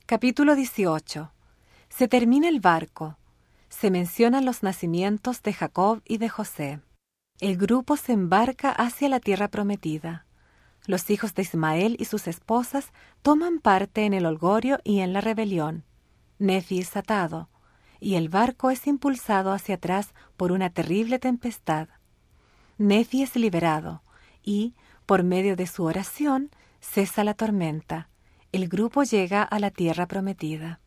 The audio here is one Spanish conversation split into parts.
Capítulo 18. Se termina el barco. Se mencionan los nacimientos de Jacob y de José. El grupo se embarca hacia la tierra prometida. Los hijos de Ismael y sus esposas toman parte en el holgorio y en la rebelión. Nefi es atado, y el barco es impulsado hacia atrás por una terrible tempestad. Nefi es liberado, y, por medio de su oración, cesa la tormenta. El grupo llega a la tierra prometida.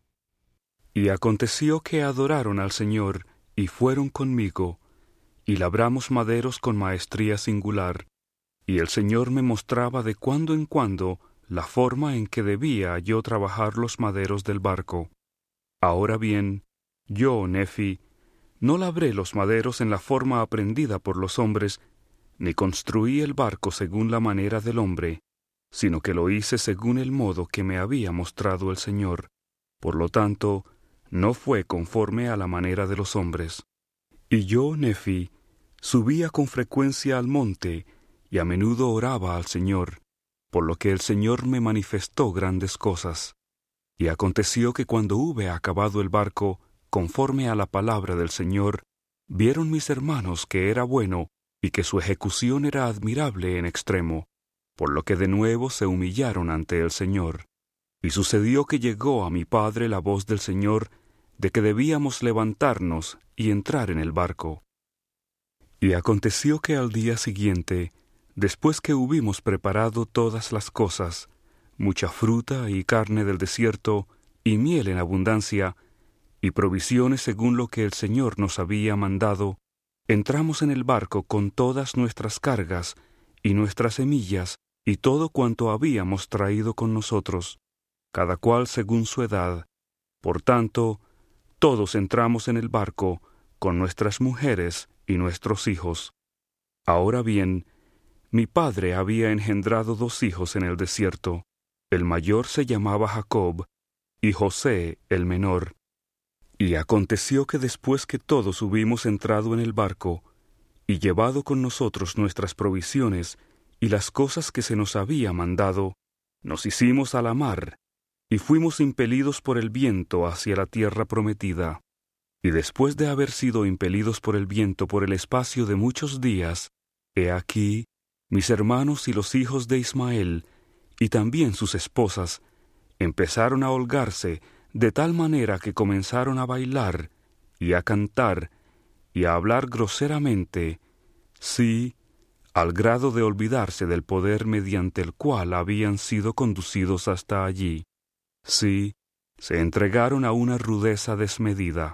Y aconteció que adoraron al Señor, y fueron conmigo, y labramos maderos con maestría singular, y el Señor me mostraba de cuando en cuando la forma en que debía yo trabajar los maderos del barco. Ahora bien, yo, Nefi, no labré los maderos en la forma aprendida por los hombres, ni construí el barco según la manera del hombre, sino que lo hice según el modo que me había mostrado el Señor. Por lo tanto, no fue conforme a la manera de los hombres. Y yo, Nefi, subía con frecuencia al monte, y a menudo oraba al Señor, por lo que el Señor me manifestó grandes cosas. Y aconteció que cuando hube acabado el barco, conforme a la palabra del Señor, vieron mis hermanos que era bueno, y que su ejecución era admirable en extremo, por lo que de nuevo se humillaron ante el Señor. Y sucedió que llegó a mi padre la voz del Señor de que debíamos levantarnos y entrar en el barco. Y aconteció que al día siguiente, después que hubimos preparado todas las cosas, mucha fruta y carne del desierto, y miel en abundancia, y provisiones según lo que el Señor nos había mandado, entramos en el barco con todas nuestras cargas, y nuestras semillas, y todo cuanto habíamos traído con nosotros, cada cual según su edad. Por tanto, todos entramos en el barco, con nuestras mujeres y nuestros hijos. Ahora bien, mi padre había engendrado 2 hijos en el desierto. El mayor se llamaba Jacob, y José el menor. Y aconteció que después que todos hubimos entrado en el barco, y llevado con nosotros nuestras provisiones y las cosas que se nos había mandado, nos hicimos a la mar, y fuimos impelidos por el viento hacia la tierra prometida. Y después de haber sido impelidos por el viento por el espacio de muchos días, he aquí, mis hermanos y los hijos de Ismael, y también sus esposas, empezaron a holgarse de tal manera que comenzaron a bailar, y a cantar, y a hablar groseramente, sí, al grado de olvidarse del poder mediante el cual habían sido conducidos hasta allí. Sí, se entregaron a una rudeza desmedida.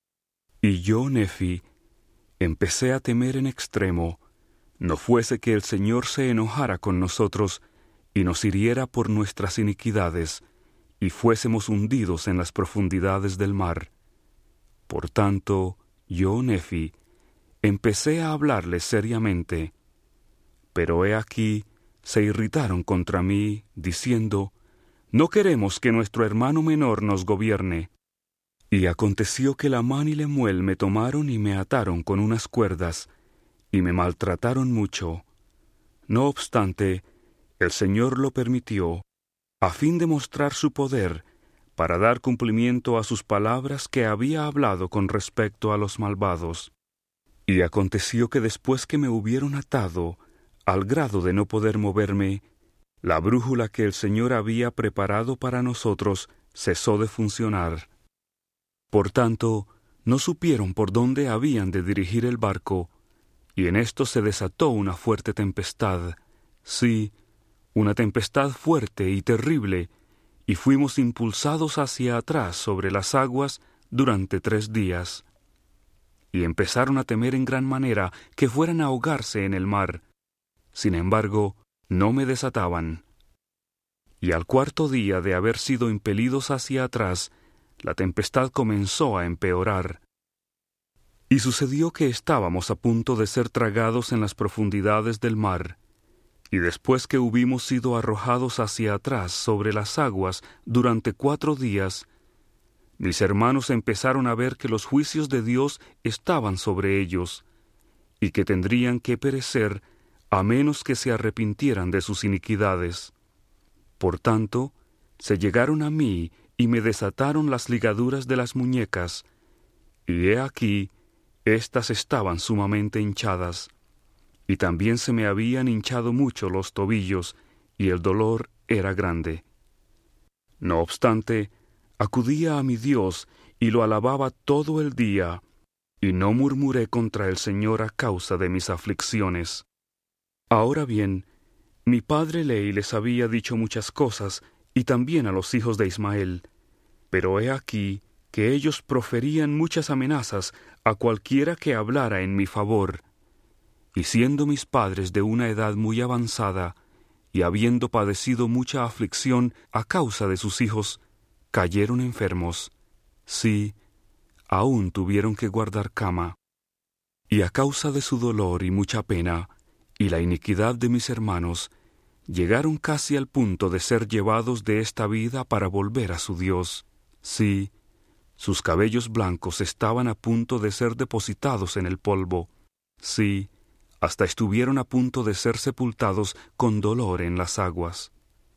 Y yo, Nefi, empecé a temer en extremo, no fuese que el Señor se enojara con nosotros y nos hiriera por nuestras iniquidades, y fuésemos hundidos en las profundidades del mar. Por tanto, yo, Nefi, empecé a hablarles seriamente. Pero he aquí, se irritaron contra mí, diciendo, «No queremos que nuestro hermano menor nos gobierne». Y aconteció que Lamán y Lemuel me tomaron y me ataron con unas cuerdas, y me maltrataron mucho. No obstante, el Señor lo permitió, a fin de mostrar su poder, para dar cumplimiento a sus palabras que había hablado con respecto a los malvados. Y aconteció que después que me hubieron atado, al grado de no poder moverme, la brújula que el Señor había preparado para nosotros cesó de funcionar. Por tanto, no supieron por dónde habían de dirigir el barco, y en esto se desató una fuerte tempestad, sí, una tempestad fuerte y terrible, y fuimos impulsados hacia atrás sobre las aguas durante 3 días. Y empezaron a temer en gran manera que fueran a ahogarse en el mar. Sin embargo, no me desataban. Y al 4.º día de haber sido impelidos hacia atrás, la tempestad comenzó a empeorar. Y sucedió que estábamos a punto de ser tragados en las profundidades del mar, y después que hubimos sido arrojados hacia atrás sobre las aguas durante 4 días, mis hermanos empezaron a ver que los juicios de Dios estaban sobre ellos, y que tendrían que perecer a menos que se arrepintieran de sus iniquidades. Por tanto, se llegaron a mí y me desataron las ligaduras de las muñecas, y he aquí, éstas estaban sumamente hinchadas, y también se me habían hinchado mucho los tobillos, y el dolor era grande. No obstante, acudía a mi Dios y lo alababa todo el día, y no murmuré contra el Señor a causa de mis aflicciones. Ahora bien, mi padre Ley les había dicho muchas cosas, y también a los hijos de Ismael, pero he aquí que ellos proferían muchas amenazas a cualquiera que hablara en mi favor. Y siendo mis padres de una edad muy avanzada, y habiendo padecido mucha aflicción a causa de sus hijos, cayeron enfermos. Sí, aún tuvieron que guardar cama. Y a causa de su dolor y mucha pena, y la iniquidad de mis hermanos, llegaron casi al punto de ser llevados de esta vida para volver a su Dios. Sí, sus cabellos blancos estaban a punto de ser depositados en el polvo. Sí, hasta estuvieron a punto de ser sepultados con dolor en las aguas.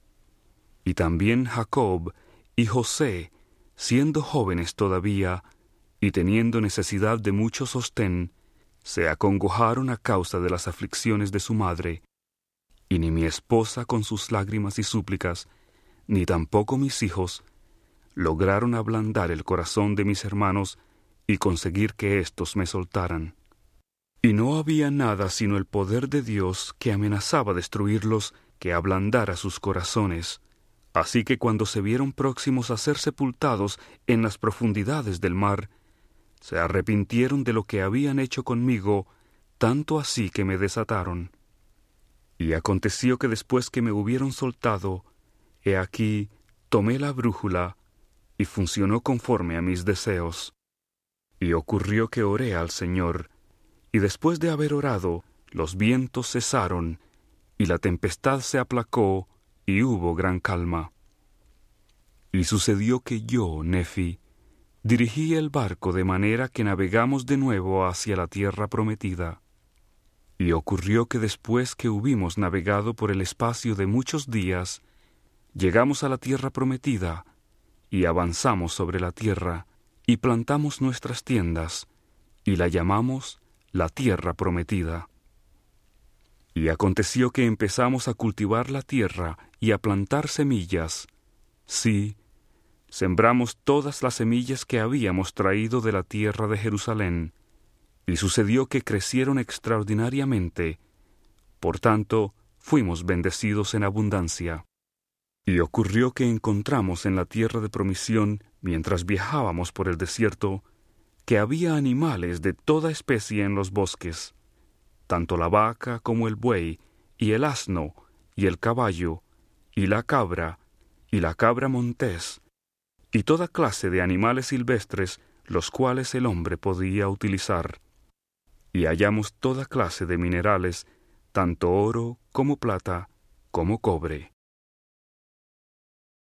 Y también Jacob y José, siendo jóvenes todavía, y teniendo necesidad de mucho sostén, se acongojaron a causa de las aflicciones de su madre, y ni mi esposa con sus lágrimas y súplicas, ni tampoco mis hijos, lograron ablandar el corazón de mis hermanos y conseguir que éstos me soltaran. Y no había nada sino el poder de Dios que amenazaba destruirlos, que ablandara sus corazones. Así que cuando se vieron próximos a ser sepultados en las profundidades del mar, se arrepintieron de lo que habían hecho conmigo, tanto así que me desataron. Y aconteció que después que me hubieron soltado, he aquí, tomé la brújula, y funcionó conforme a mis deseos. Y ocurrió que oré al Señor, y después de haber orado, los vientos cesaron, y la tempestad se aplacó, y hubo gran calma. Y sucedió que yo, Nefi, dirigí el barco de manera que navegamos de nuevo hacia la tierra prometida. Y ocurrió que después que hubimos navegado por el espacio de muchos días, llegamos a la tierra prometida, y avanzamos sobre la tierra, y plantamos nuestras tiendas, y la llamamos la tierra prometida. Y aconteció que empezamos a cultivar la tierra y a plantar semillas. Sí, sembramos todas las semillas que habíamos traído de la tierra de Jerusalén, y sucedió que crecieron extraordinariamente. Por tanto, fuimos bendecidos en abundancia. Y ocurrió que encontramos en la tierra de promisión, mientras viajábamos por el desierto, que había animales de toda especie en los bosques, tanto la vaca como el buey, y el asno, y el caballo, y la cabra montés, y toda clase de animales silvestres, los cuales el hombre podía utilizar. Y hallamos toda clase de minerales, tanto oro como plata, como cobre.